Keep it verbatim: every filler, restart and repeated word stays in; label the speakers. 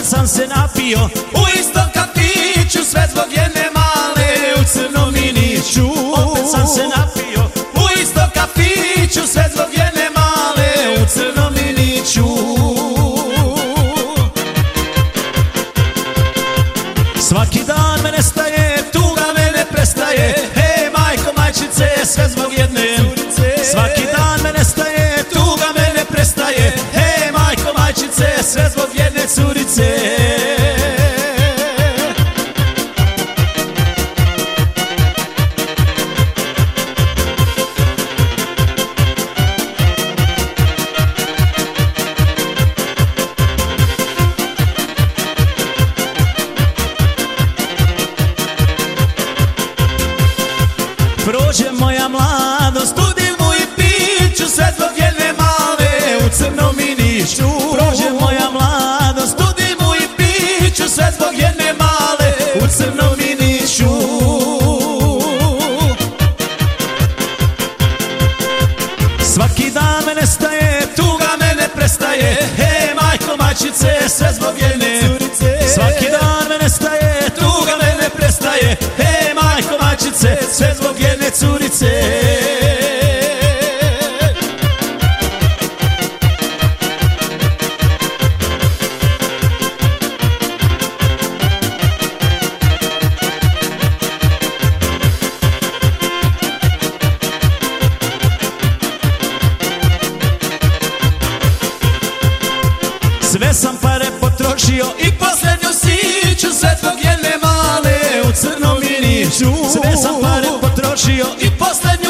Speaker 1: opet sam se napio u istom kafiću, sve zbog jedne male u crnom miniću. Opet sam se napio u istom kafiću, sve zbog jedne male u crnom miniću. Svaki dan me nestaje, tuga me ne prestaje, hej majko majčice, sve zbog jedne curice. Svaki dan me nestaje, tuga me ne prestaje, hej majko majčice, sve zbog jedne curice. Prođe moja mladost, u dimu i piću, sve zbog jedne male u crnom miniću. Prođe moja mladost, u dimu i piću, sve zbog jedne male u crnom miniću. Svaki dan me nestaje, tuga me ne prestaje, hej majko majčice, sve zbog jedne curice. Svaki dan me nestaje, tuga me ne prestaje, hej majko majčice, sve zbog jedne curice. Sve sam pare potrošio i posljednju siću, sve zbog jedne male u crnom miniću. Sve sam pare potrošio i posljednju